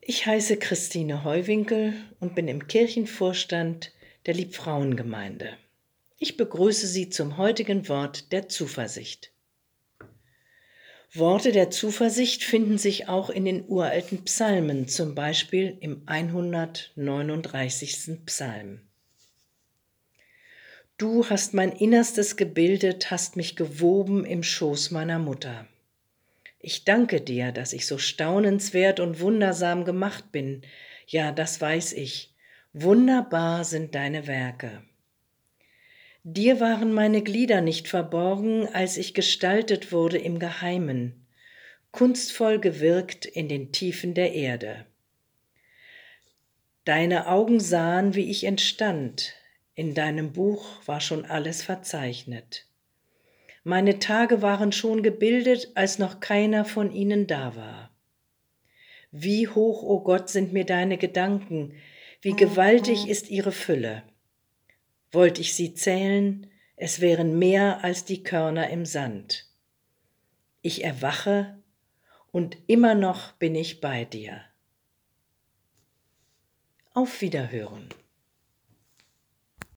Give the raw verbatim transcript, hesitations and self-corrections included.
Ich heiße Christine Heuwinkel und bin im Kirchenvorstand der Liebfrauengemeinde. Ich begrüße Sie zum heutigen Wort der Zuversicht. Worte der Zuversicht finden sich auch in den uralten Psalmen, zum Beispiel im hundertneununddreißigsten Psalm. Du hast mein Innerstes gebildet, hast mich gewoben im Schoß meiner Mutter. Ich danke dir, dass ich so staunenswert und wundersam gemacht bin. Ja, das weiß ich. Wunderbar sind deine Werke. Dir waren meine Glieder nicht verborgen, als ich gestaltet wurde im Geheimen, kunstvoll gewirkt in den Tiefen der Erde. Deine Augen sahen, wie ich entstand. In deinem Buch war schon alles verzeichnet. Meine Tage waren schon gebildet, als noch keiner von ihnen da war. Wie hoch, o Gott, sind mir deine Gedanken, wie gewaltig ist ihre Fülle. Wollt ich sie zählen, es wären mehr als die Körner im Sand. Ich erwache und immer noch bin ich bei dir. Auf Wiederhören.